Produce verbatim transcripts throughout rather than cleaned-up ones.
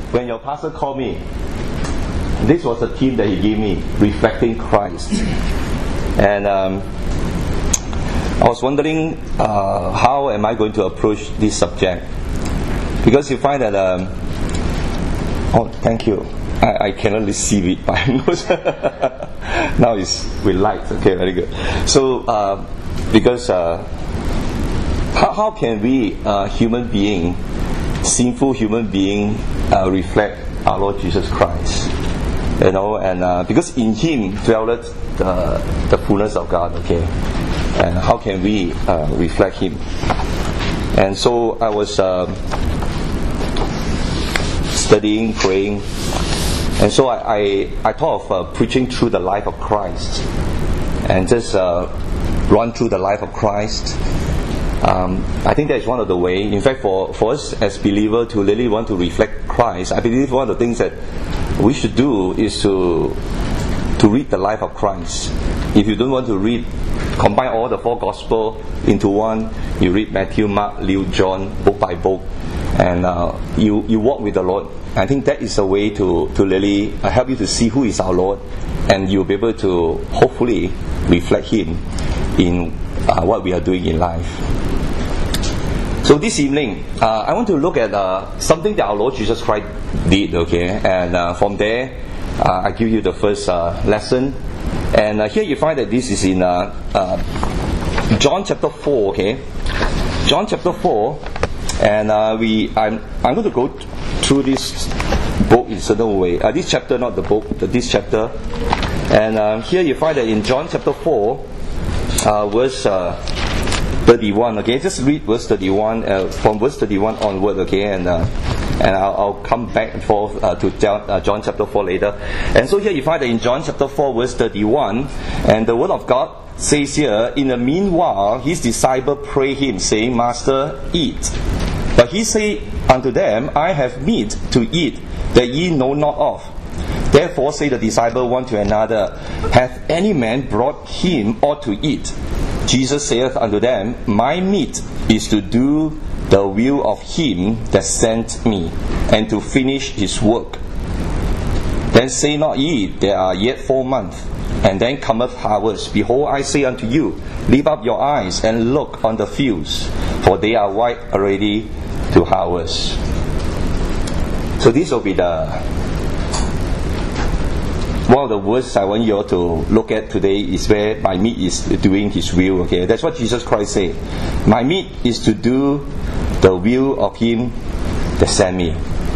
when your pastor called me, this was the theme that he gave me, reflecting Christ. And um, I was wondering uh, how am I going to approach this subject? Because you find that um, oh, thank you. I, I cannot receive it by nose. Now it's with light. Okay, very good. So, uh, because uh, how, how can we, uh, human being, sinful human being, uh, reflect our Lord Jesus Christ? You know, and uh, because in Him dwelleth the, the fullness of God. Okay, and how can we uh, reflect Him? And so I was uh, studying, praying. And so I, I, I thought of uh, preaching through the life of Christ, and just uh, run through the life of Christ. Um, I think that is one of the ways. In fact, for, for us as believers to really want to reflect Christ, I believe one of the things that we should do is to to read the life of Christ. If you don't want to read, combine all the four Gospels into one, you read Matthew, Mark, Luke, John, book by book, and uh, you, you walk with the Lord. I think that is a way to, to really help you to see who is our Lord, and you'll be able to hopefully reflect Him in uh, what we are doing in life. So this evening, uh, I want to look at uh, something that our Lord Jesus Christ did, okay? And uh, from there, uh, I give you the first uh, lesson. And uh, here you find that this is in uh, uh, John chapter four, okay? John chapter four, and uh, we I'm I'm going to go t- through this book in certain way. Uh, this chapter, not the book, but this chapter. And uh, here you find that in John chapter four, uh, verse uh, thirty-one. Okay, just read verse thirty-one uh, from verse thirty-one onward. Okay, and uh, and I'll, I'll come back and forth uh, to John, uh, John chapter four later. And so here you find that in John chapter four, verse thirty-one, and the word of God says here, in the meanwhile, his disciples pray him, saying, Master, eat. But he said unto them, I have meat to eat that ye know not of. Therefore say the disciple one to another, hath any man brought him aught to eat? Jesus saith unto them, my meat is to do the will of him that sent me, and to finish his work. Then say not ye, there are yet four months, and then cometh harvest. Behold, I say unto you, lift up your eyes and look on the fields, for they are white already to harvest. So this will be the one of the words I want you all to look at today, is where my meat is doing his will. Okay, that's what Jesus Christ said. My meat is to do the will of him that sent me.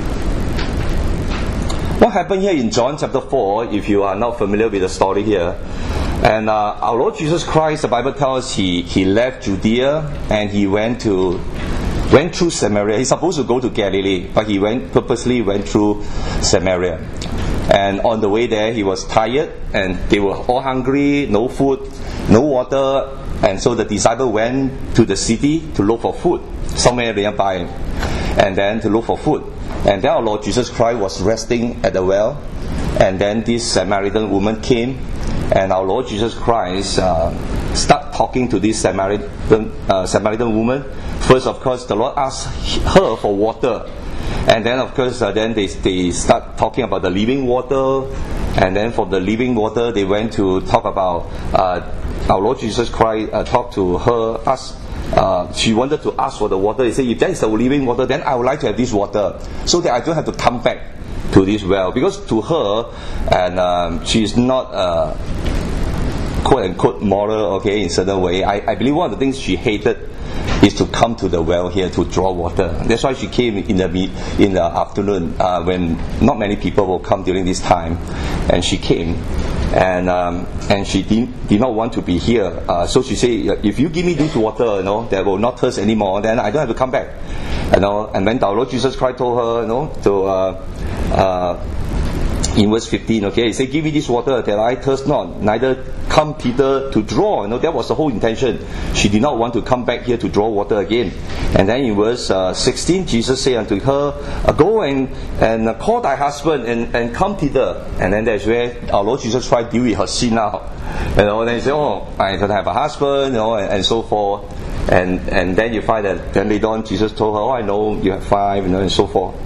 What happened here in John chapter four, if you are not familiar with the story here, and uh, our Lord Jesus Christ, the Bible tells us he, he left Judea and he went to went through Samaria. He's supposed to go to Galilee, but he went purposely went through Samaria. And on the way there, he was tired, and they were all hungry, no food, no water, and so the disciple went to the city to look for food, somewhere nearby, and then to look for food. And then our Lord Jesus Christ was resting at the well, and then this Samaritan woman came, and our Lord Jesus Christ uh, started talking to this Samaritan, uh, Samaritan woman. First, of course, the Lord asked her for water. And then, of course, uh, then they they start talking about the living water. And then from the living water, they went to talk about uh, our Lord Jesus Christ uh, talked to her, asked, uh, she wanted to ask for the water. He said, if that is the living water, then I would like to have this water, so that I don't have to come back to this well. Because to her, and um, she is not uh, quote unquote moral, okay, in certain way. I, I believe one of the things she hated is to come to the well here to draw water. That's why she came in the in the afternoon uh, when not many people will come during this time, and she came, and um, and she did, did not want to be here. Uh, so she said, if you give me this water, you know, that will not thirst anymore, then I don't have to come back, you know. And when our Lord Jesus Christ told her, you know, to uh, uh, in verse fifteen, okay, he said, give me this water that I thirst not, neither come Peter to draw. You know, that was the whole intention. She did not want to come back here to draw water again. And then in verse uh, sixteen, Jesus said unto her, go and, and uh, call thy husband and, and come Peter. And then that's where our Lord Jesus Christ deal with her sin now. You know, then he said, oh, I don't have a husband, you know, and, and so forth. And and then you find that then later on Jesus told her, oh, I know you have five, you know, and so forth.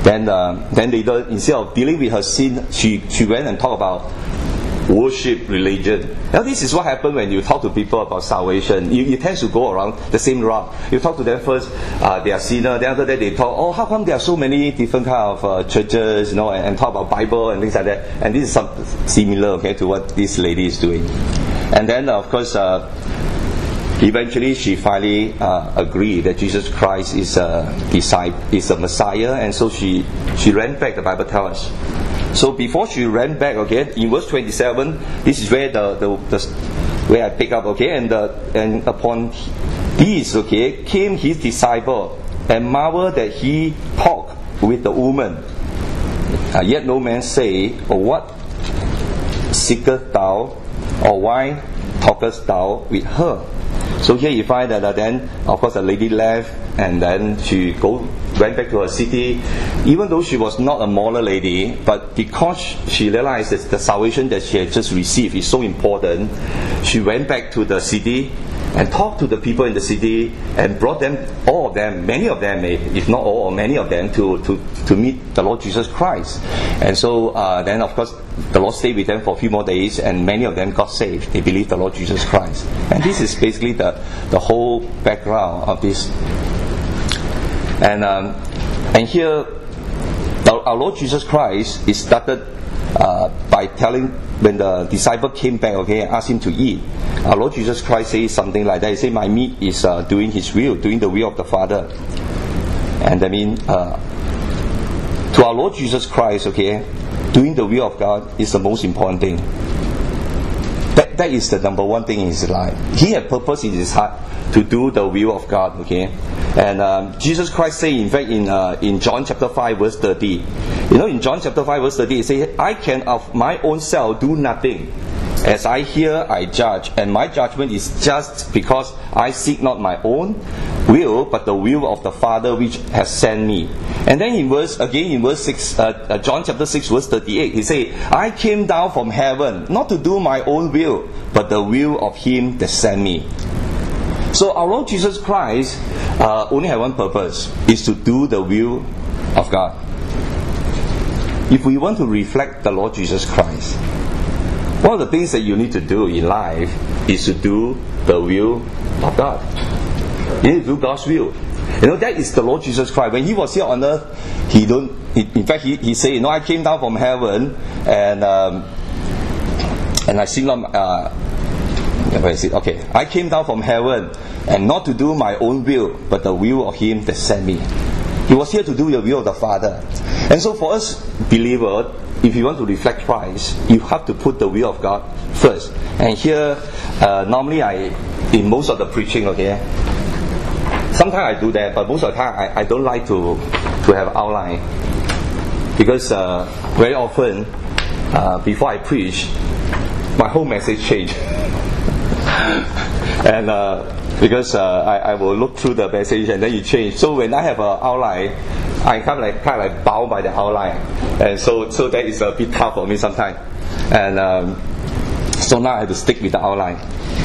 Then, uh, then later, instead of dealing with her sin, she, she went and talked about worship religion. Now this is what happens when you talk to people about salvation. You, you tend to go around the same route. You talk to them first, uh, they are sinner. Then after that they talk, oh, how come there are so many different kind of uh, churches, you know, and, and talk about Bible and things like that. And this is some, similar, okay, to what this lady is doing. And then uh, of course, uh, eventually she finally uh, agreed that Jesus Christ is a disciple, is a Messiah, and so she she ran back. The Bible tells us. So before she ran back, okay, in verse twenty-seven, this is where the, the, the where I pick up, okay, and the, and upon this, okay, came his disciple and marveled that he talked with the woman. Uh, yet no man say, or what seekest thou, or why talkest thou with her? So here you find that uh, then, of course, the lady left, and then she go went back to her city, even though she was not a moral lady, but because she realized that the salvation that she had just received is so important, she went back to the city and talked to the people in the city and brought them, all of them, many of them, if not all, or many of them, to, to, to meet the Lord Jesus Christ. And so uh, then, of course, the Lord stayed with them for a few more days, and many of them got saved. They believed the Lord Jesus Christ. And this is basically the, the whole background of this. And um, and here, our Lord Jesus Christ is started uh, by telling, when the disciple came back, okay, and asked him to eat. Our Lord Jesus Christ says something like that. He said, "My meat is uh, doing His will, doing the will of the Father." And I mean, uh, to our Lord Jesus Christ, okay, doing the will of God is the most important thing. That that is the number one thing in his life. He had purpose in his heart to do the will of God, okay. And um, Jesus Christ said, in fact, in uh, in John chapter five, verse thirty, you know, in John chapter five, verse thirty, he says, "I can of my own self do nothing. As I hear, I judge, and my judgment is just, because I seek not my own will, but the will of the Father which has sent me." And then in verse, again in verse six, uh, uh, John chapter six, verse thirty-eight, he says, "I came down from heaven, not to do my own will, but the will of Him that sent me." So our Lord Jesus Christ uh, only had one purpose, is to do the will of God. If we want to reflect the Lord Jesus Christ, one of the things that you need to do in life is to do the will of God. You need to do God's will. You know, that is the Lord Jesus Christ. When He was here on earth, He don't. He, in fact, He, he said, "You know, I came down from heaven, and um, and I sing on." Uh, where is it? Okay, I came down from heaven, and not to do my own will, but the will of Him that sent me. He was here to do the will of the Father. And so, for us believers, if you want to reflect Christ, you have to put the will of God first. And here, uh, normally I, in most of the preaching, okay, sometimes I do that, but most of the time I, I don't like to to have outline, because uh, very often uh, before I preach, my whole message changes. and uh, because uh, I, I will look through the message and then you change. So when I have an outline, I kind of like kind of like bound by the outline, and so so that is a bit tough for me sometimes. And um, so now I have to stick with the outline.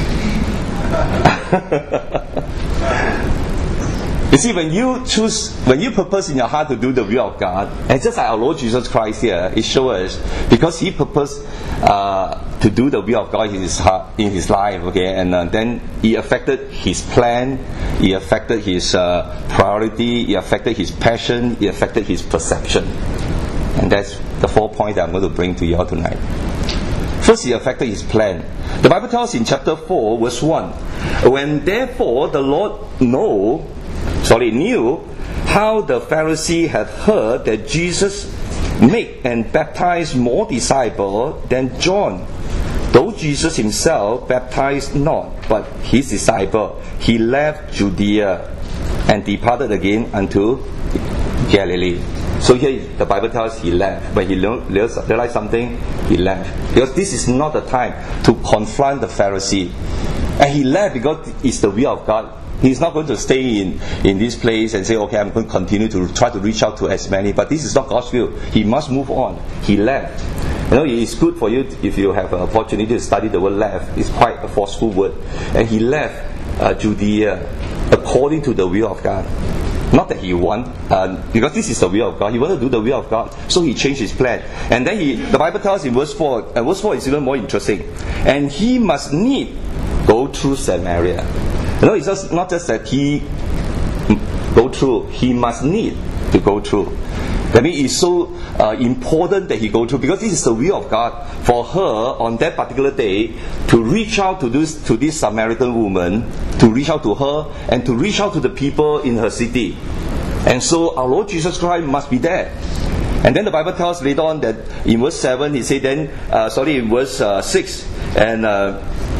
You see, when you choose, when you purpose in your heart to do the will of God, and just like our Lord Jesus Christ here, it shows us, because He purposed uh, to do the will of God in His heart, in His life, okay, and uh, then He affected His plan, He affected His uh, priority, He affected His passion, He affected His perception. And that's the four points that I'm going to bring to you all tonight. First, He affected His plan. The Bible tells in chapter four, verse one, "When therefore the Lord know, sorry, knew how the Pharisee had heard that Jesus made and baptized more disciples than John, though Jesus Himself baptized not, but His disciple, He left Judea and departed again unto Galilee." So here the Bible tells us He left. When He realized something, He left. Because this is not the time to confront the Pharisee. And He left because it's the will of God. He's not going to stay in, in this place and say, okay, I'm going to continue to try to reach out to as many. But this is not God's will. He must move on. He left. You know, it's good for you if you have an opportunity to study the word left. It's quite a forceful word. And He left uh, Judea according to the will of God. Not that he want, uh, because this is the will of God. He wanted to do the will of God, so he changed his plan. And then he, the Bible tells in verse four, and verse four is even more interesting. And he must need go through Samaria. You know, it's just not just that he go through, he must need to go through. That means it's so uh, important that he go through, because this is the will of God for her on that particular day to reach out to this to this Samaritan woman, to reach out to her and to reach out to the people in her city. And so our Lord Jesus Christ must be there. And then the Bible tells later on that in verse seven, he said then, uh, sorry, in verse uh, six, and uh,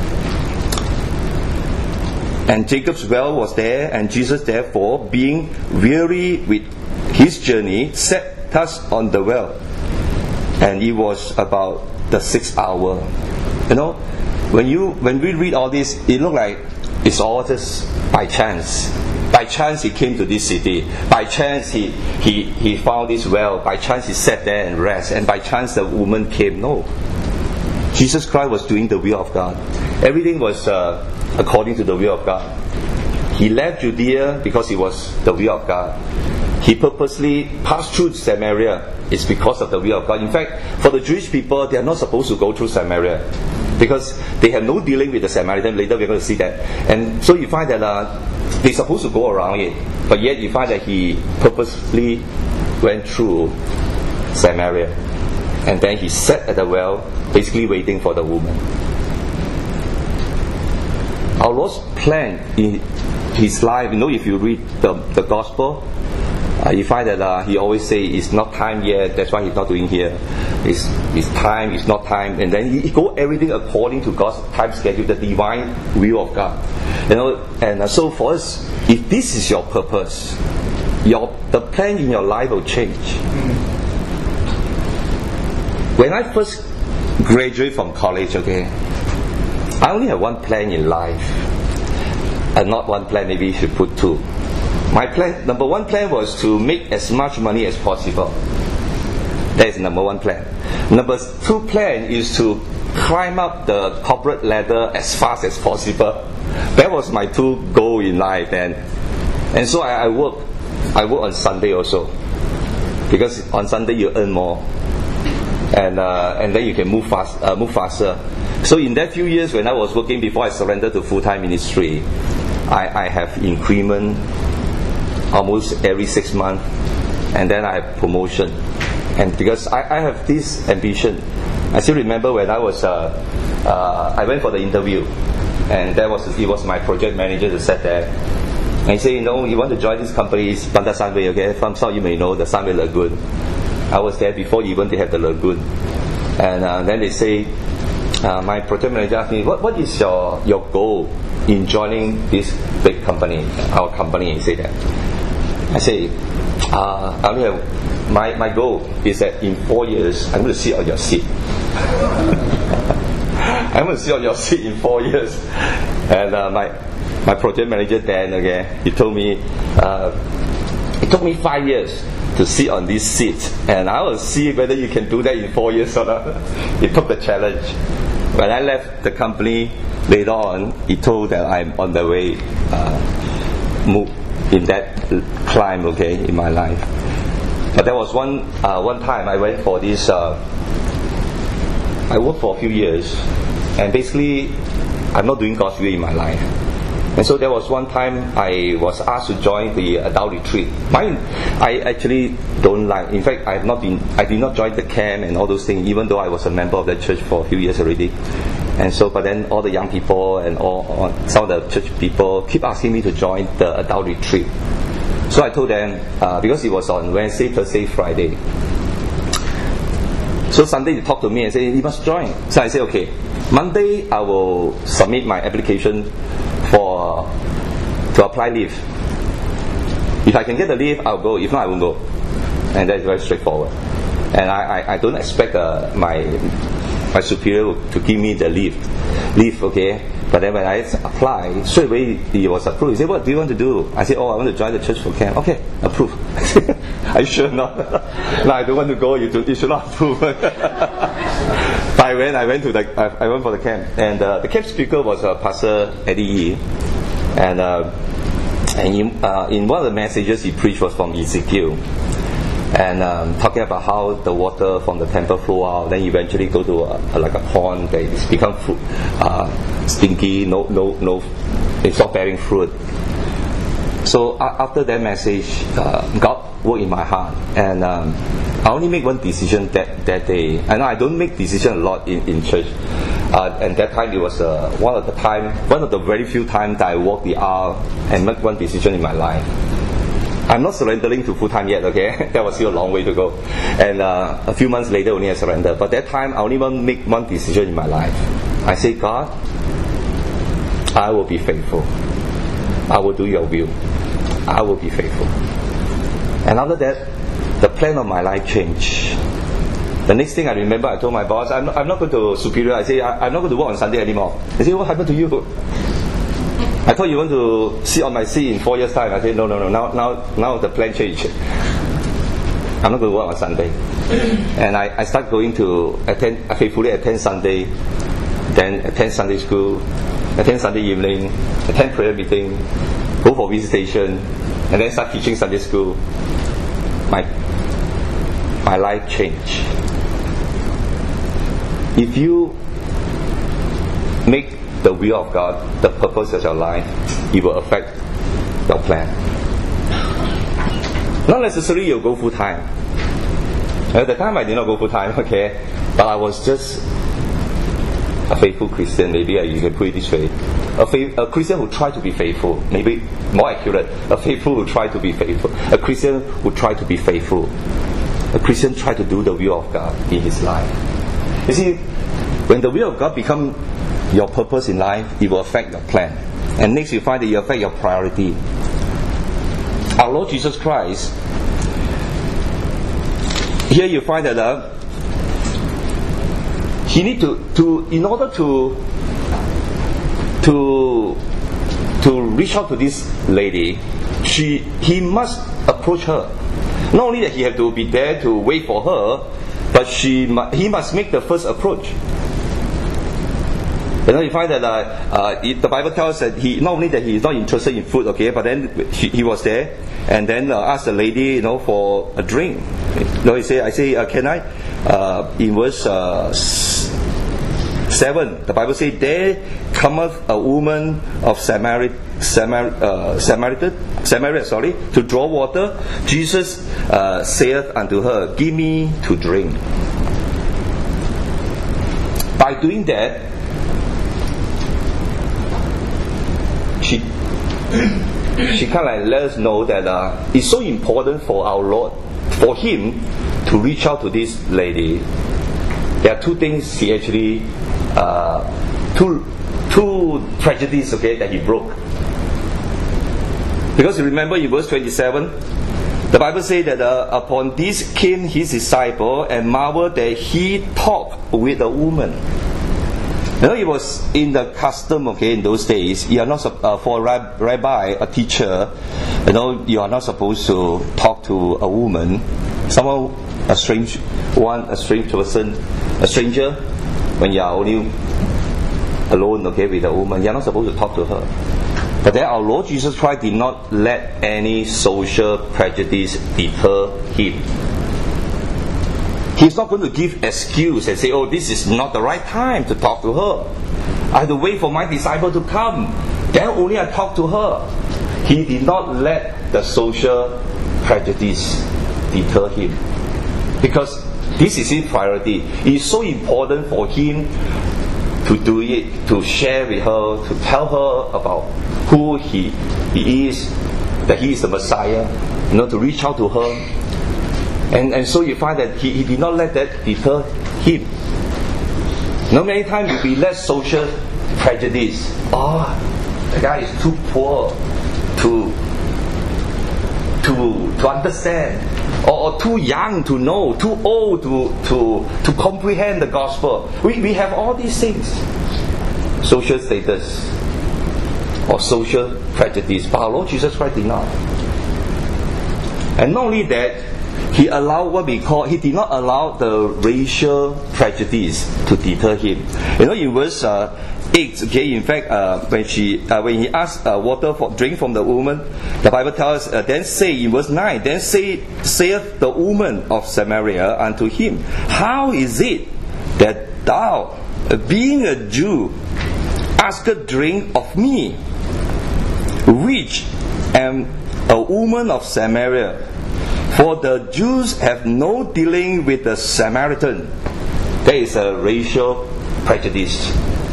and Jacob's well was there, and Jesus therefore, being weary with his journey, set us on the well. And it was about the sixth hour. You know, when you when we read all this, it looks like it's all just by chance. By chance he came to this city. By chance he, he, he found this well. By chance he sat there and rest. And by chance the woman came. No. Jesus Christ was doing the will of God. Everything was uh, according to the will of God. He left Judea because it was the will of God. He purposely passed through Samaria. It's because of the will of God. In fact, for the Jewish people, they are not supposed to go through Samaria, because they have no dealing with the Samaritan. Later we're going to see that. And so you find that uh, they're supposed to go around it, but yet you find that he purposely went through Samaria. And then he sat at the well, basically waiting for the woman. Our Lord's plan in his life, you know, if you read the, the gospel, Uh, you find that uh, he always say it's not time yet, that's why he's not doing here. It's, it's time, it's not time. And then he, he go everything according to God's time schedule, the divine will of God. You know, and uh, so for us, if this is your purpose, your the plan in your life will change. When I first graduated from college, okay, I only have one plan in life. And not one plan, maybe you should put two. My plan, number one plan was to make as much money as possible. That is number one plan. Number two plan is to climb up the corporate ladder as fast as possible. That was my two goal in life, and and so I, I work. I work on Sunday also, because on Sunday you earn more, and uh, and then you can move fast, uh, move faster. So in that few years when I was working before I surrendered to full time ministry, I, I have increment almost every six months, and then I have promotion. And because I, I have this ambition, I still remember when I was uh, uh, I went for the interview, and that was it was my project manager that sat there, and he said, you know, you want to join this company, it's Bandar Sunway, okay? From some you may know the Sunway Lagoon. I was there before even they have the lagoon, and uh, then they say, uh, my project manager asked me, what what is your your goal in joining this big company, our company? He said that. I say, uh, I only have, my, my goal is that in four years, I'm going to sit on your seat. I'm going to sit on your seat in four years. And uh, my my project manager Dan, okay, he told me, uh, it took me five years to sit on this seat, and I will see whether you can do that in four years or not. He took the challenge. When I left the company later on, he told that I'm on the way uh, move in that climb, okay, in my life. But there was one uh, one time I went for this. Uh, I worked for a few years, and basically, I'm not doing God's will in my life. And so there was one time I was asked to join the adult retreat. Mine, I actually don't like. In fact, I have not been. I did not join the camp and all those things, even though I was a member of the church for a few years already. And so, but then all the young people and all, all some of the church people keep asking me to join the adult retreat. So I told them uh, because it was on Wednesday, Thursday, Friday. So Sunday they talked to me and say, you must join. So I said, okay. Monday I will submit my application for to apply leave. If I can get the leave, I'll go. If not, I won't go. And that's very straightforward. And I, I, I don't expect uh, my my superior to give me the leave. Leave, okay. But then when I apply, straight away he was approved. He said, what do you want to do? I said, oh, I want to join the church for camp. Okay, approve. Are you sure not? No, I don't want to go. You, do, you should not approve. But I went, I went to the, I, I went for the camp, and uh, the camp speaker was uh, Pastor Eddie Yee, and uh, And in, uh, in one of the messages he preached was from Ezekiel, and um, talking about how the water from the temple flow out, then eventually go to a, a, like a pond that it's become fruit, uh, stinky, no, no, no, it's not bearing fruit. So uh, after that message, uh, God worked in my heart, and um, I only make one decision that, that day. I know I don't make decision a lot in, in church, uh, and that time it was uh, one of the time, one of the very few times that I walked the aisle and make one decision in my life. I'm not surrendering to full time yet, okay? That was still a long way to go. And uh, a few months later only I surrendered. But that time I only want to make one decision in my life. I say, God, I will be faithful. I will do your will. I will be faithful. And after that, the plan of my life changed. The next thing I remember, I told my boss, I'm not, I'm not going to superior. I say, I, I'm not going to work on Sunday anymore. They say, what happened to you? I thought you want to sit on my seat in four years' time. I said, no, no, no. Now, now, now the plan changed. I'm not going to work on Sunday. And I, I start going to attend, faithfully attend Sunday, then attend Sunday school, attend Sunday evening, attend prayer meeting, go for visitation, and then start teaching Sunday school. My, my life changed. If you make the will of God the purpose of your life, it will affect your plan. Not necessarily you'll go full time. At the time I did not go full time, okay, but I was just a faithful Christian. Maybe you can put it this way: a, faith, a Christian who tried to be faithful. Maybe more accurate: a faithful who tried to be faithful. A Christian who tried to be faithful. A Christian tried to do the will of God in his life. You see, when the will of God becomes your purpose in life, it will affect your plan. And next you find that it will affect your priority. Our Lord Jesus Christ, here you find that uh, he need to, to in order to to to reach out to this lady, she he must approach her. Not only that he had to be there to wait for her, but she he must make the first approach. You know, you find that uh, uh, it, the Bible tells us that he not only that he is not interested in food, okay, but then he, he was there, and then uh, asked the lady, you know, for a drink. You know, he say, I say, uh, can I? Uh, in verse uh, seven, the Bible says, there cometh a woman of Samaria, Samar, uh, Samaritan, Samaria, sorry, to draw water. Jesus uh, saith unto her, give me to drink. By doing that, she she kind of like let us know that uh, it's so important for our Lord, for Him to reach out to this lady. There are two things He actually, uh, two two tragedies, okay, that He broke. Because you remember in verse twenty-seven, the Bible says that uh, upon this came His disciple and marveled that He talked with a woman. You know, it was in the custom, okay, in those days, you are not uh, for a rabbi, a teacher, you know, you are not supposed to talk to a woman, someone, a strange one, a strange person, a stranger, when you are only alone, okay, with a woman, you are not supposed to talk to her. But then our Lord Jesus Christ did not let any social prejudice deter Him. He's not going to give excuse and say, oh, this is not the right time to talk to her. I have to wait for my disciple to come. Then only I talk to her. He did not let the social prejudice deter Him. Because this is His priority. It is so important for Him to do it, to share with her, to tell her about who He, he is, that He is the Messiah, you know, to reach out to her. And, and so you find that he, he did not let that deter Him. Not many times we let social prejudice. Oh, the guy is too poor to to to understand, or, or too young to know, too old to to to comprehend the gospel. We we have all these things. Social status or social prejudice, but our Lord Jesus Christ did not. And not only that, he allowed what we call, he did not allow the racial prejudice to deter him. You know, in verse uh, eight, okay, in fact, uh, when she, uh, when he asked uh, water for drink from the woman, the Bible tells us, uh, then say, in verse nine, then say, saith the woman of Samaria unto him, how is it that thou, being a Jew, askest drink of me, which am a woman of Samaria? For the Jews have no dealing with the Samaritan. There is a racial prejudice.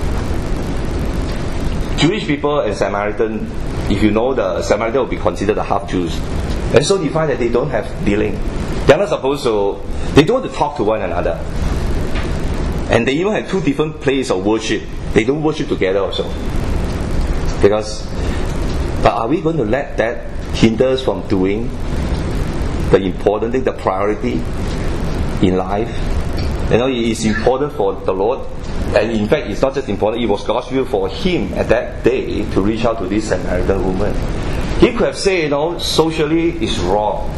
Jewish people and Samaritan, if you know, the Samaritan will be considered the half Jews. And so you find that they don't have dealing. They are not supposed to, they don't want to talk to one another. And they even have two different places of worship. They don't worship together also. Because, but are we going to let that hinder us from doing the important thing, the priority in life? You know, it is important for the Lord. And in fact, it's not just important, it was God's will for him at that day to reach out to this Samaritan woman. He could have said, you know, socially it's wrong.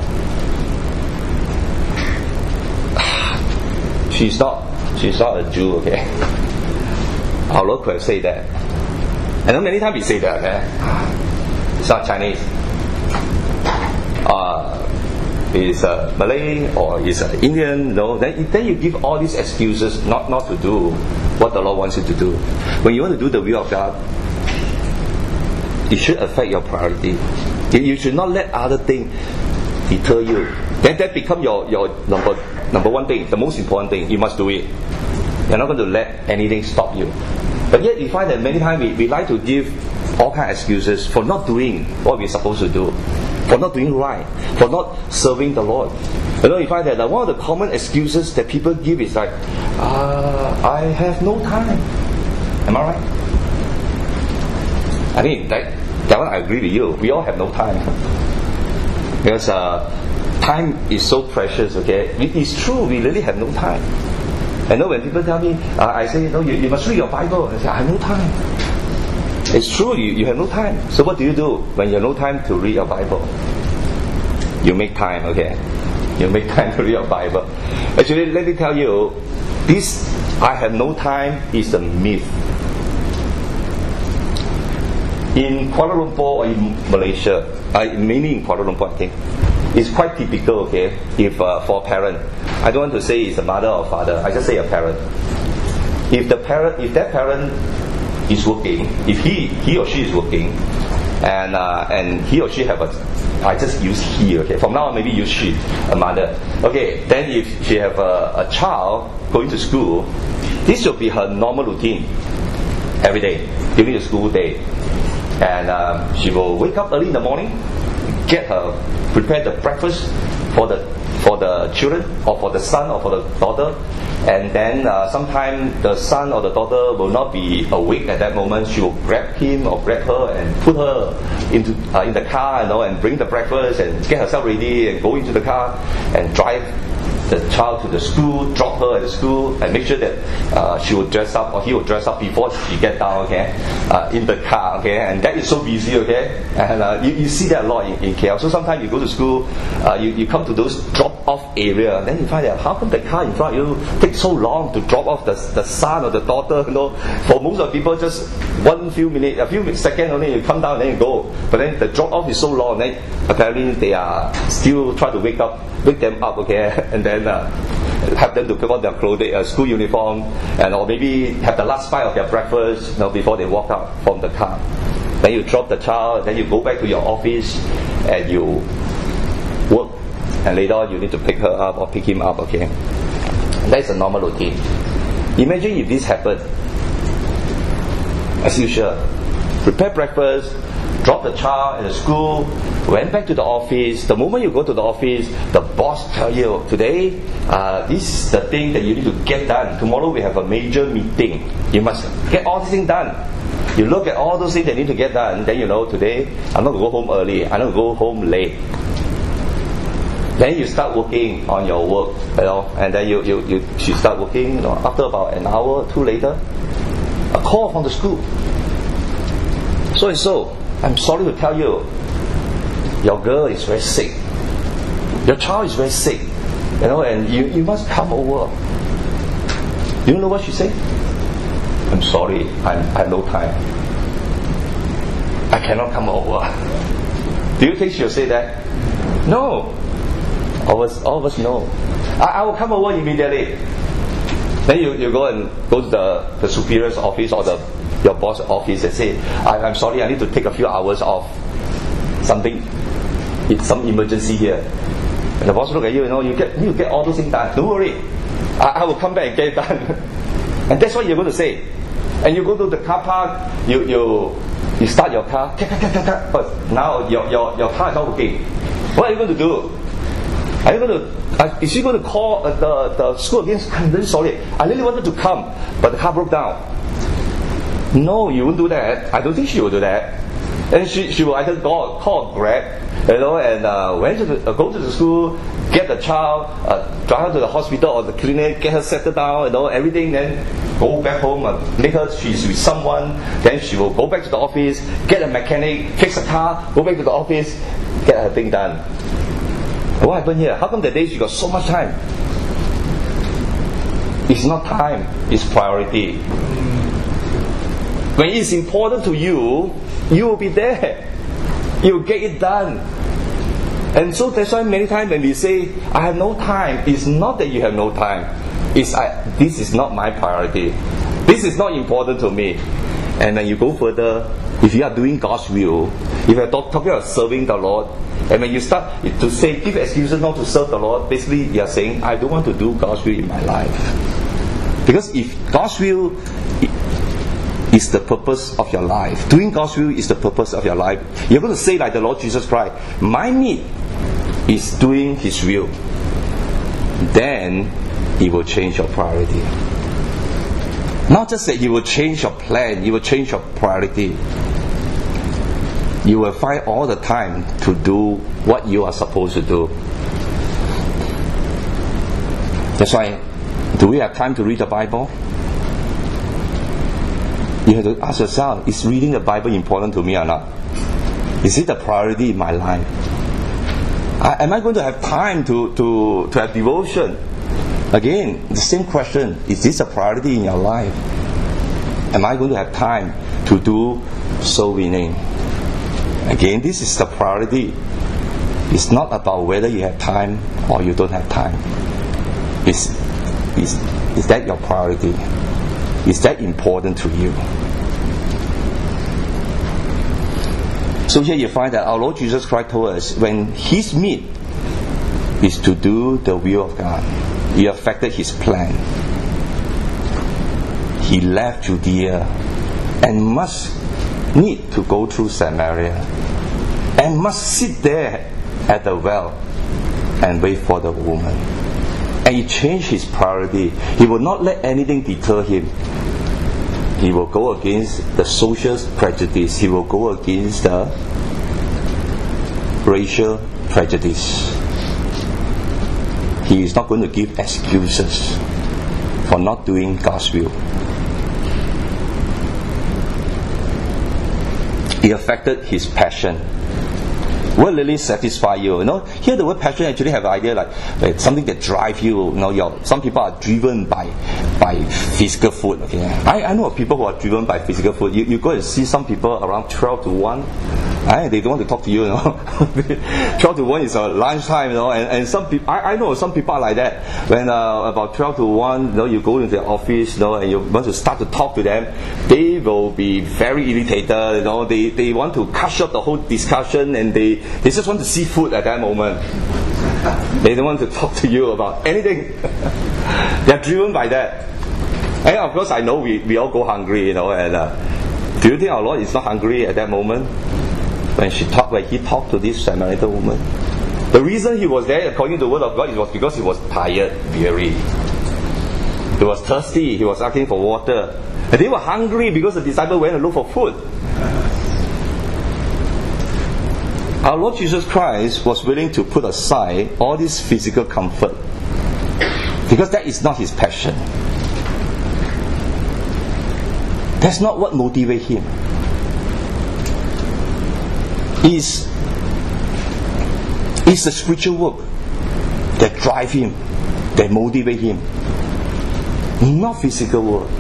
She's not, she's not a Jew, okay? Our Lord could have said that. And then many times we say that, okay? It's not Chinese. Uh, is uh, Malay or is uh, Indian, you know, then, then you give all these excuses not, not to do what the Lord wants you to do. When you want to do the will of God, it should affect your priority. You should not let other things deter you. Then that become your, your number number one thing, the most important thing. You must do it. You're not going to let anything stop you. But yet you find that many times we, we like to give all kinds of excuses for not doing what we're supposed to do, for not doing right, for not serving the Lord. You know, you find that uh, one of the common excuses that people give is like, uh, I have no time. Am I right? I mean, that, that one I agree with you. We all have no time. Because uh, time is so precious, okay? It is true, we really have no time. I know when people tell me, uh, I say, you know, you, you must read your Bible. I say, I have no time. It's true, you, you have no time. So what do you do when you have no time to read your Bible? You make time, okay? You make time to read your Bible. Actually, let me tell you, this I have no time is a myth. In Kuala Lumpur or in Malaysia, uh, mainly in Kuala Lumpur I think, it's quite typical, okay, if uh, for a parent, I don't want to say it's a mother or father, I just say a parent. If the parent, if that parent is working, if he he or she is working, and uh, and he or she have a, I just use he, okay, from now on maybe use she, a mother. Okay, then if she have a, a child going to school, this should be her normal routine every day, during the school day. And uh, she will wake up early in the morning, get her, prepare the breakfast for the for the children, or for the son or for the daughter, and then uh, sometime the son or the daughter will not be awake at that moment. She will grab him or grab her and put her into uh, in the car, you know, and bring the breakfast and get herself ready and go into the car and drive the child to the school, drop her at the school, and make sure that uh, she will dress up or he will dress up before she get down, okay, uh, in the car, okay, and that is so busy, okay, and uh, you, you see that a lot in, in K L. So sometimes you go to school, uh, you, you come to those drop-off area, and then you find that how come the car in front of you takes so long to drop off the, the son or the daughter, you know, for most of the people just one few minutes, a few seconds only, you come down and then you go, but then the drop-off is so long, then apparently they are still trying to wake up, wake them up, okay, and then uh, help them to put on their clothing, uh, school uniform, and or maybe have the last bite of their breakfast, you know, before they walk out from the car. Then you drop the child, then you go back to your office and you work, and later on you need to pick her up or pick him up, okay. That's a normal routine. Imagine if this happened, as usual, prepare breakfast, drop the child at the school, went back to the office. The moment you go to the office, the boss tell you, today, uh, this is the thing that you need to get done. Tomorrow we have a major meeting. You must get all these things done. You look at all those things that need to get done, then you know, today, I'm not going to go home early. I'm not going to go home late. Then you start working on your work, you know, and then you, you, you, you start working, you know, after about an hour or two later, a call from the school. So and so, I'm sorry to tell you, your girl is very sick. Your child is very sick, you know, and you, you must come over. You know what she said? I'm sorry, I, I have no time. I cannot come over. Do you think she'll say that? No. All of us, all of us know. I, I will come over immediately. Then you, you go and go to the, the superior's office or the your boss' office and say, I, I'm sorry, I need to take a few hours off. Something, it's some emergency here. And the boss look at you, you know, you get you get all those things done. Don't worry, I, I will come back and get it done. And that's what you're going to say. And you go to the car park, you you you start your car, but now your your your car is not working. What are you going to do? Are you going to? Uh, is she going to call uh, the the school again? I'm really sorry. I really wanted to come, but the car broke down. No, you won't do that. I don't think she will do that. And she she will either go call Grab, you know, and uh, went to the, uh, go to the school, get the child, uh, drive her to the hospital or the clinic, get her settled down, you know, everything. Then go back home. Uh, later she's with someone. Then she will go back to the office, get a mechanic, fix a car, go back to the office, get her thing done. What happened here? How come that day she got so much time? It's not time, it's priority. When it's important to you, you will be there. You will get it done. And so that's why many times when we say, I have no time, it's not that you have no time. It's I, this is not my priority. This is not important to me. And then you go further, if you are doing God's will, if you are talk, talking about serving the Lord, and when you start to say, give excuses not to serve the Lord, basically you are saying, I don't want to do God's will in my life. Because if God's will is the purpose of your life, doing God's will is the purpose of your life, you're going to say like the Lord Jesus Christ, my need is doing His will. Then He will change your priority. Not just that He will change your plan, He will change your priority. You will find all the time to do what you are supposed to do. That's why, do we have time to read the Bible? You have to ask yourself, is reading the Bible important to me or not? Is it a priority in my life? I, am I going to have time to, to, to have devotion? Again, the same question, is this a priority in your life? Am I going to have time to do soul winning? Again, this is the priority. It's not about whether you have time or you don't have time. Is, is, is that your priority? Is that important to you? So here you find that our Lord Jesus Christ told us when His meat is to do the will of God, He affected His plan. He left Judea and must need to go through Samaria and must sit there at the well and wait for the woman. And He changed His priority. He will not let anything deter Him. He will go against the social prejudice. He will go against the racial prejudice. He is not going to give excuses for not doing God's will. He affected His passion. What really satisfy you? You know, here the word passion actually have an idea like, like something that drives you. You know, your, some people are driven by by physical food. Okay, I, I know of people who are driven by physical food. You, you go and see some people around twelve to one. Right? They don't want to talk to you. You know, twelve to one is a lunchtime. You know, and, and some people, I, I know some people are like that. When uh, about twelve to one, you know, you go into their office, you know, and you want to start to talk to them, they will be very irritated. You know, they they want to cut short the whole discussion, and they. They just want to see food at that moment. They don't want to talk to you about anything. They are driven by that. And of course, I know we, we all go hungry, you know. And uh, do you think our Lord is not hungry at that moment when she talked, when He talked to this Samaritan woman? The reason He was there, according to the Word of God, it was because He was tired, weary. He was thirsty. He was asking for water, and they were hungry because the disciples went to look for food. Our Lord Jesus Christ was willing to put aside all this physical comfort because that is not His passion. That's not what motivates Him. It's, it's the spiritual work. that drive him, that motivate him. Not physical world.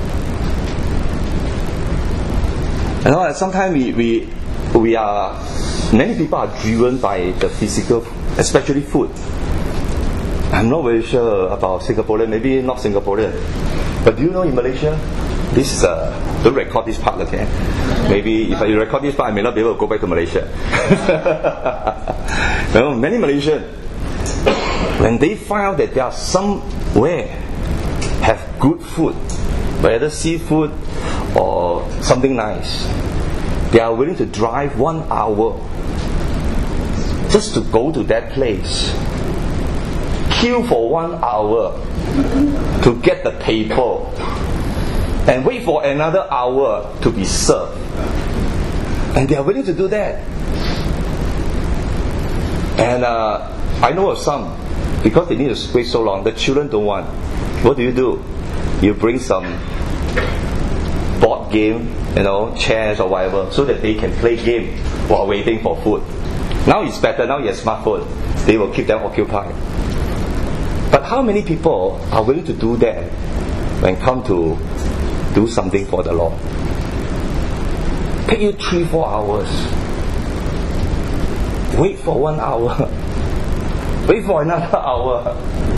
You know, sometimes we, we we are many people are driven by the physical, especially food. I'm not very sure about Singaporean, maybe not Singaporean. But do you know in Malaysia, this is uh, don't record this part, okay? Maybe if I record this part, I may not be able to go back to Malaysia. You know, many Malaysians, when they find out that there are somewhere have good food, whether seafood or something nice, they are willing to drive one hour just to go to that place, queue for one hour to get the table, and wait for another hour to be served. And they are willing to do that. And uh, I know of some, because they need to wait so long, the children don't want. What do you do? You bring some board game, you know, chairs or whatever, so that they can play game while waiting for food. Now it's better, now you have smartphone. They will keep them occupied. But how many people are willing to do that when come to do something for the Lord? Take you three, four hours. Wait for one hour. Wait for another hour.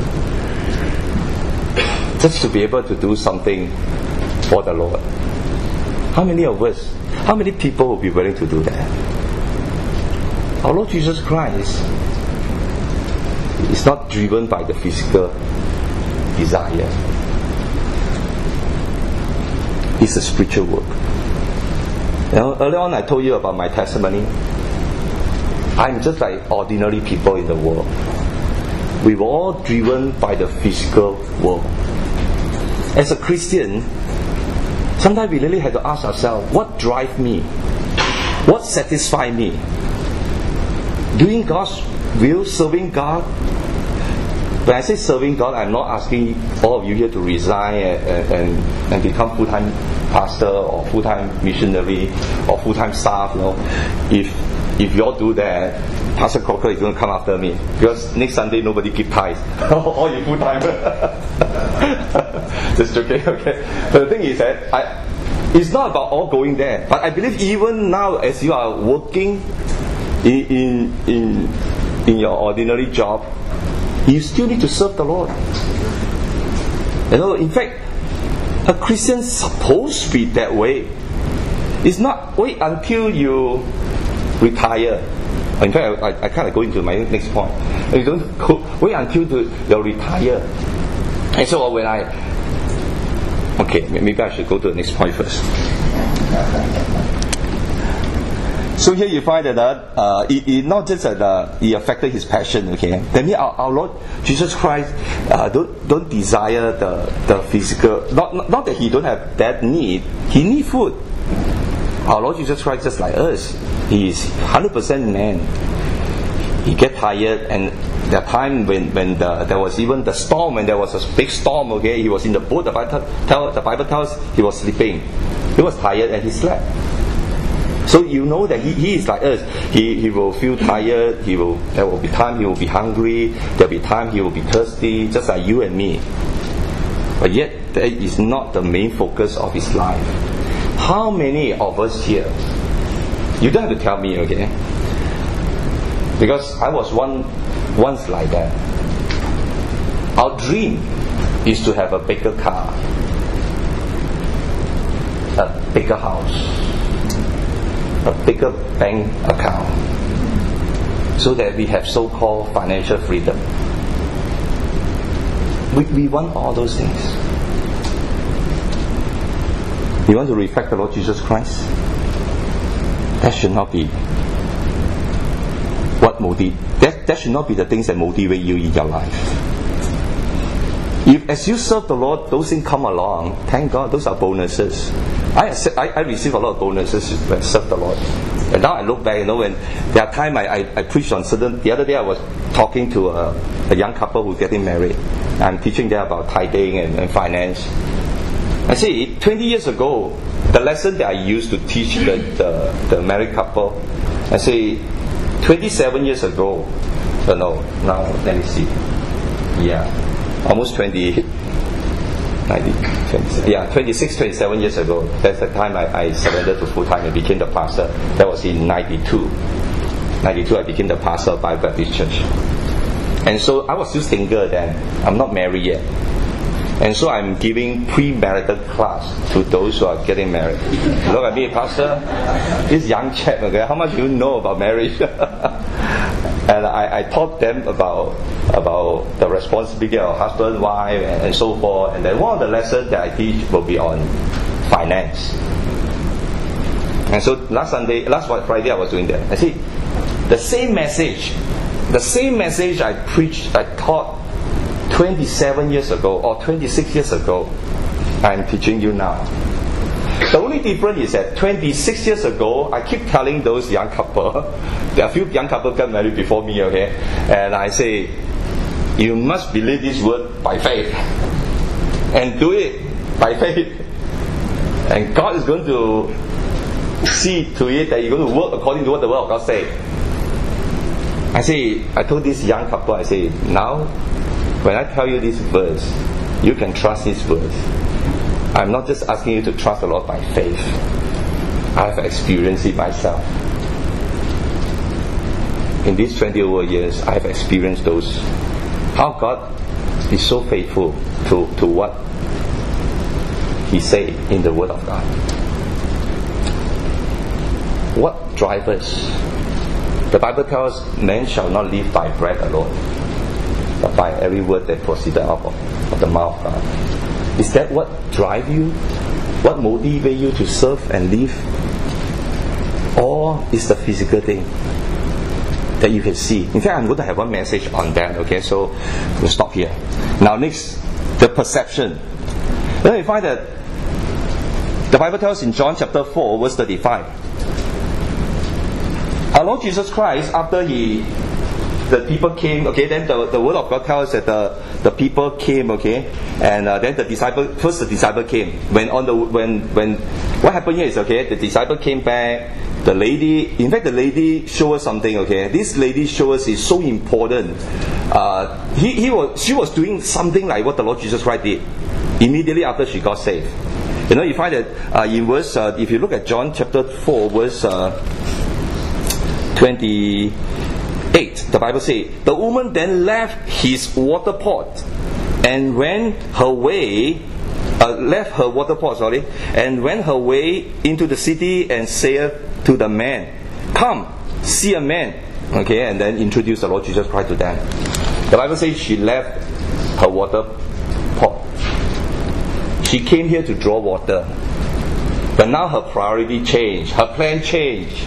Just to be able to do something for the Lord. How many of us, how many people will be willing to do that? Our Lord Jesus Christ is not driven by the physical desire. It's a spiritual work. You know, earlier on I told you about my testimony. I'm just like ordinary people in the world. We were all driven by the physical world. As a Christian, sometimes we really have to ask ourselves, what drives me? What satisfies me? Doing God's will, serving God. When I say serving God, I'm not asking all of you here to resign and, and, and become full-time pastor or full-time missionary or full-time staff. You know, if if you all do that, Pastor Crocker is going to come after me, because next Sunday nobody give tithes. All you full-time. Just joking, okay. But the thing is that I, it's not about all going there. But I believe even now, as you are working in in in, in your ordinary job, you still need to serve the Lord. You know, in fact, a Christian is supposed to be that way. It's not wait until you retire. In fact, I, I kind of go into my next point. You don't go, wait until the, you retire. And so when I, okay, maybe I should go to the next point first. So here you find that uh, it, it not just that uh, it affected his passion. Okay, that means our, our Lord Jesus Christ uh, don't don't desire the the physical. Not, not not that he don't have that need. He need food. Our Lord Jesus Christ, just like us, he is one hundred percent man. He get tired, and the time when when the, there was even the storm, when there was a big storm. Okay, he was in the boat. The Bible tell the Bible tells he was sleeping. He was tired and he slept. So you know that he, he is like us. He he will feel tired. He will there will be time he will be hungry. There will be time he will be thirsty, just like you and me. But yet that is not the main focus of his life. How many of us here? You don't have to tell me, okay? Because I was one once like that. Our dream is to have a bigger car, a bigger house, a bigger bank account, so that we have so-called financial freedom. We, we want all those things. You want to reflect the Lord Jesus Christ? That should not be what motivate. That, that should not be the things that motivate you in your life. If as you serve the Lord, those things come along, thank God, those are bonuses. I accept, I, I receive a lot of bonuses when I serve the Lord. And now I look back, you know, when there are times I, I, I preach on certain. The other day I was talking to a, a young couple who's getting married. I'm teaching them about tithing and, and finance. I say, twenty years ago, the lesson that I used to teach the, the, the married couple, I say, twenty-seven years ago, oh no, now let me see. yeah, almost twenty, ninety, twenty, yeah, twenty-six, twenty-seven years ago. That's the time I, I surrendered to full time and became the pastor. That was in ninety-two. ninety-two, I became the pastor of Bible Baptist Church. And so I was still single then. I'm not married yet. And so I'm giving premarital class to those who are getting married. Look at me, pastor, this young chap, okay, how much do you know about marriage? And I, I taught them about about the responsibility of husband, wife, and, and so forth. And then one of the lessons that I teach will be on finance. And so last Sunday, last Friday, I was doing that. I see the same message, the same message I preached, I taught twenty-seven years ago or twenty-six years ago, I'm teaching you now. The only difference is that twenty-six years ago, I keep telling those young couple, there are a few young couples got married before me, okay, and I say, you must believe this word by faith, and do it by faith, and God is going to see to it that you're going to work according to what the word of God says. I say, I told this young couple, I say, now, when I tell you this verse, you can trust this verse. I'm not just asking you to trust the Lord by faith. I've experienced it myself. In these twenty over years, I've experienced those. How God is so faithful to, to what He said in the Word of God. What drives us? The Bible tells us, man shall not live by bread alone, but by every word that proceeded out of, of the mouth of God. Is that what drives you? What motivates you to serve and live? Or is the physical thing that you can see? In fact, I'm going to have one message on that, okay? So, we'll stop here. Now next, the perception. Then we find that the Bible tells us in John chapter four, verse thirty-five. Our Lord Jesus Christ, after He the people came, okay, then the, the word of God tells us that the, the people came, okay, and uh, then the disciple, first the disciple came. When on the, when, when, what happened here is, okay, the disciple came back, the lady, in fact the lady showed us something, okay, this lady showed us is so important. Uh, he, he was, she was doing something like what the Lord Jesus Christ did, immediately after she got saved. You know, you find that uh, in verse, uh, if you look at John chapter four, verse uh, twenty-eight, the Bible says, the woman then left his water pot and went her way, uh, left her water pot, sorry, and went her way into the city and said to the man, come, see a man. Okay, and then introduced the Lord Jesus Christ to them. The Bible says she left her water pot. She came here to draw water. But now her priority changed. Her plan changed.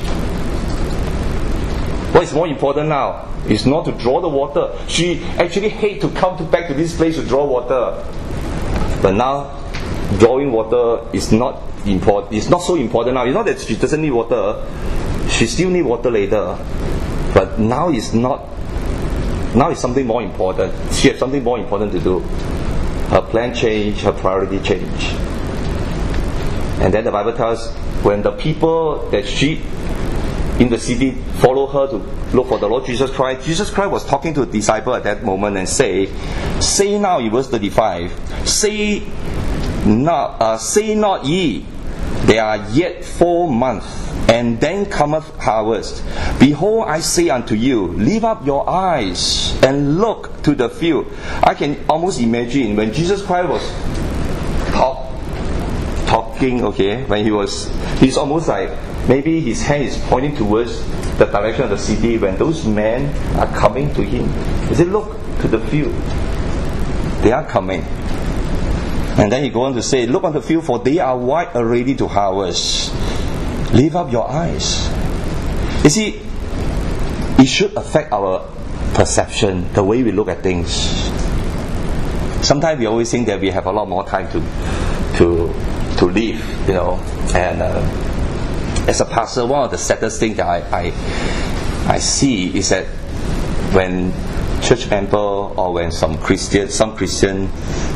What is more important now is not to draw the water. She actually hates to come to back to this place to draw water. But now, drawing water is not important. It's not so important now. It's not that she doesn't need water. She still needs water later. But now it's not. Now it's something more important. She has something more important to do. Her plan changed. Her priority changed. And then the Bible tells us when the people that she in the city follow her to look for the Lord Jesus Christ, Jesus Christ was talking to a disciple at that moment and say, say now in verse thirty-five, say not, uh, say not ye, there are yet four months, and then cometh harvest. Behold, I say unto you, lift up your eyes and look to the field. I can almost imagine when Jesus Christ was talk, talking, okay, when he was, he's almost like, maybe his hand is pointing towards the direction of the city when those men are coming to him. He said, look to the field. They are coming. And then he goes on to say, look on the field, for they are white already to harvest. Lift up your eyes. You see, it should affect our perception, the way we look at things. Sometimes we always think that we have a lot more time to to to live, you know. And uh, as a pastor, one of the saddest things that I, I I see is that when church member or when some Christian, some Christian,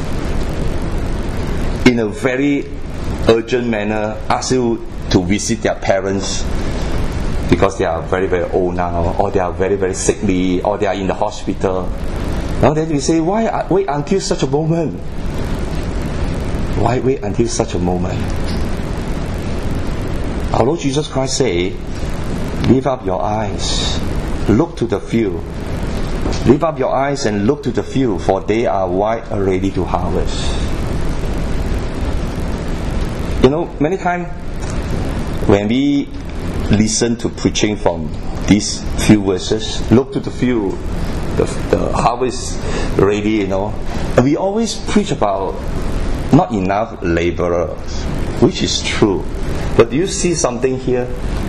in a very urgent manner, ask you to visit their parents because they are very very old now, or they are very very sickly, or they are in the hospital. Now then we say, why wait until such a moment? Why wait until such a moment? Our Lord Jesus Christ say, lift up your eyes, look to the field. Lift up your eyes and look to the field, for they are white and ready to harvest. You know, many times when we listen to preaching from these few verses, look to the field, the, the harvest ready, you know, and we always preach about not enough laborers, which is true. But do you see something here?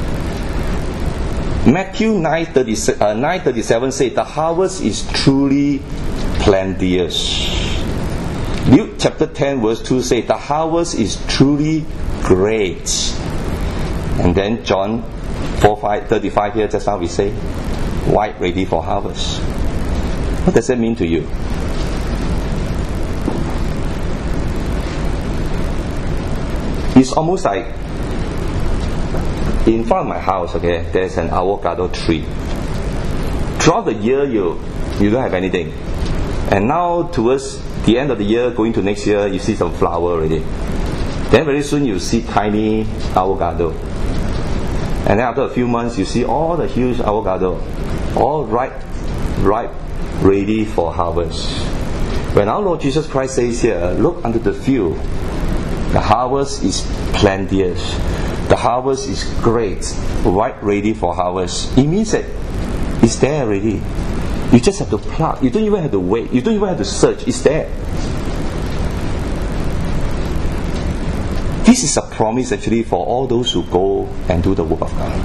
Matthew nine thirty-seven says, the harvest is truly plenteous. Luke chapter ten verse two says, the harvest is truly great. And then John four thirty-five here, just now we say, white ready for harvest. What does that mean to you? It's almost like in front of my house, okay, there's an avocado tree. Throughout the year, you you don't have anything, and now towards the end of the year, going to next year, you see some flower already. Then very soon you see tiny avocado, and then after a few months, you see all the huge avocado, all ripe, ripe, ready for harvest. When our Lord Jesus Christ says here, look unto the field, the harvest is plenteous. The harvest is great, right, ready for harvest. It means that it's there already. You just have to pluck. You don't even have to wait. You don't even have to search. It's there. This is a promise actually for all those who go and do the work of God.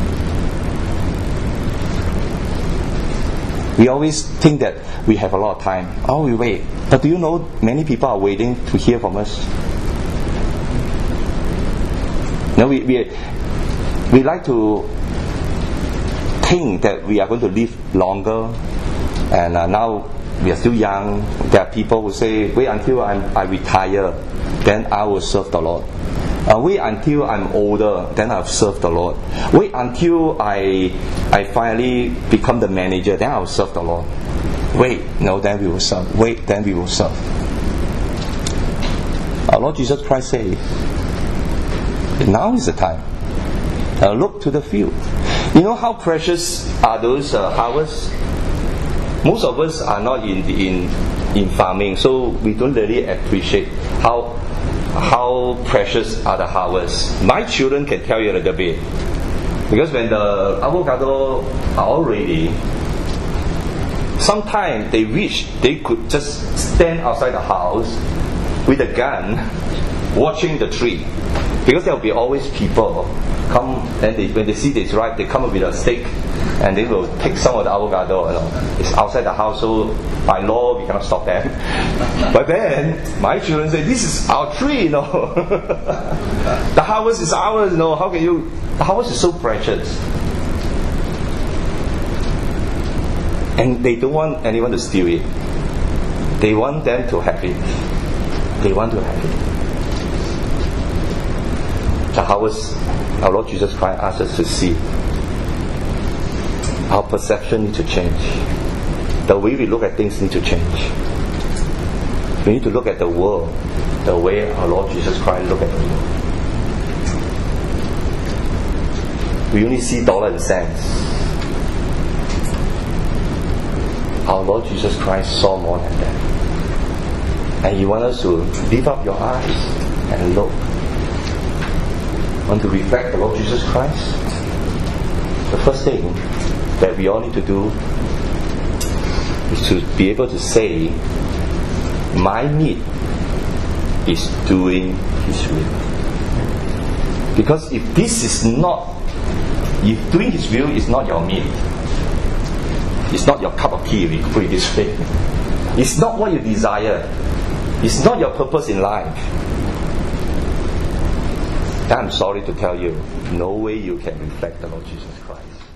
We always think that we have a lot of time. Oh, we wait. But do you know many people are waiting to hear from us? No, we, we we like to think that we are going to live longer, and uh, now we are still young. There are people who say, wait until I'm, I retire, then I will serve the Lord. Uh, wait until I'm older, then I'll serve the Lord. Wait until I I finally become the manager, then I'll serve the Lord. Wait, no, then we will serve. Wait, then we will serve. Our Lord Jesus Christ said, now is the time. Uh, look to the field. You know how precious are those uh, harvests? Most of us are not in in in farming, so we don't really appreciate how how precious are the harvests. My children can tell you a little bit, because when the avocado are all ready, sometimes they wish they could just stand outside the house with a gun watching the tree. Because there will be always people come, and they, when they see it's ripe, they come up with a stick and they will take some of the avocado. You know, it's outside the house, so by law we cannot stop them. But then my children say, "This is our tree, you know. The harvest is ours, you know. How can you? The harvest is so precious." And they don't want anyone to steal it. They want them to have it. They want to have it. The harvest, our Lord Jesus Christ asks us to see. Our perception needs to change. The way we look at things needs to change. We need to look at the world the way our Lord Jesus Christ looked at the world. We only see dollar and cents. Our Lord Jesus Christ saw more than that. And He wants us to lift up your eyes and look. Want to reflect the Lord Jesus Christ? The first thing that we all need to do is to be able to say, my need is doing His will. Because if this is not, if doing His will is not your need, it's not your cup of tea, we put it this way. It's not what you desire. It's not your purpose in life. I'm sorry to tell you, no way you can reflect the Lord Jesus Christ.